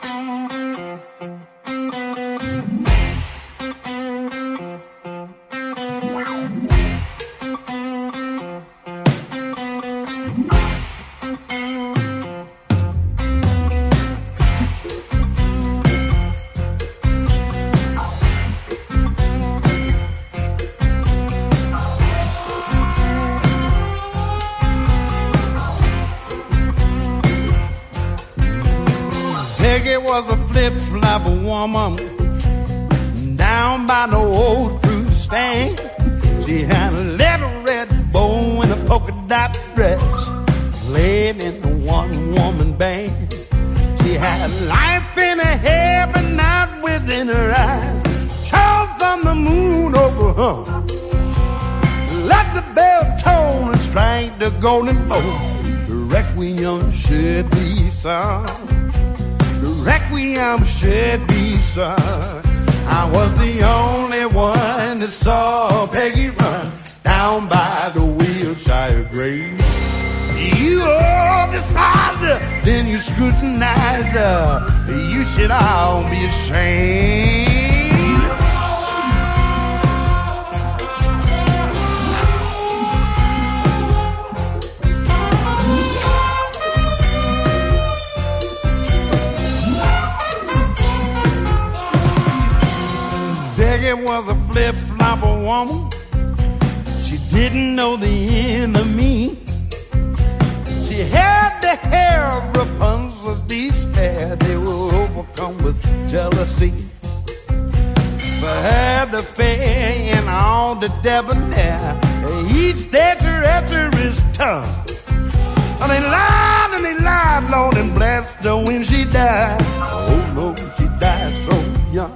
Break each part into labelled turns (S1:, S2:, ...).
S1: Peggy was a flip-flop woman down by the old fruit stand. She had a little red bow and a polka dot dress, played in the one-woman band. She had life in her hair but not within her eyes. Shone from the moon over her. Let the bell toll and strike the golden bow. The requiem should be sung. The requiem should be sung. I was the only one that saw Peggy run down by the Wilshire grave. You all despised her, then you scrutinized her. You should all be ashamed. Peggy was a flip-flopper woman. She didn't know the enemy. She had the hair of Rapunzel's despair. They were overcome with jealousy. For her the fair and all the debonair, each day treacherous tongue. And they lied, Lord, and blessed her when she died. Oh, Lord, she died so young.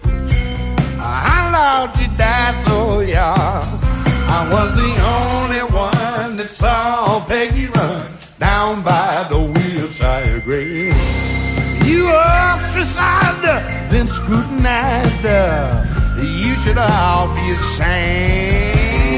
S1: I Lord, she died so young. I was the only one that saw Peggy run down by the Wilshire grave. You ostracized her, then scrutinized her. You should all be ashamed.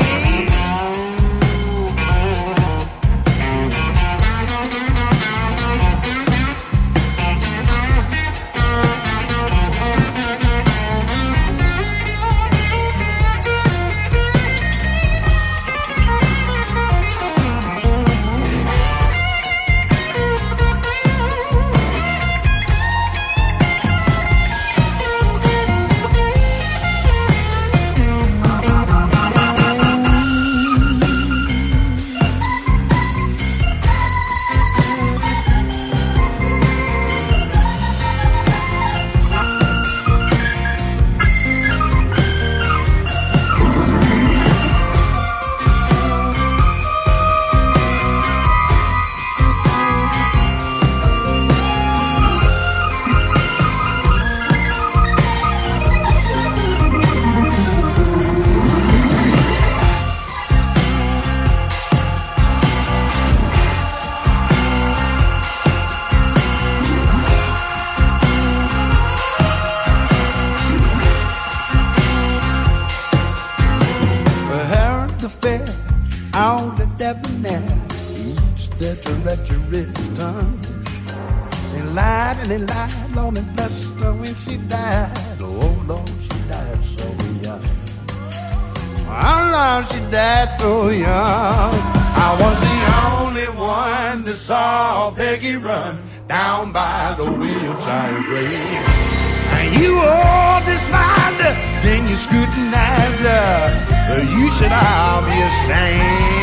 S1: All the debonair, each the treacherous tongue. They lied and they lied, Lord, and blessed her when she died. Oh, Lord, she died so young. Oh, Lord, she died so young. I was the only one that saw Peggy run down by the Wilshire grave. And you all despised her, then you scrutinized her. You should all be ashamed.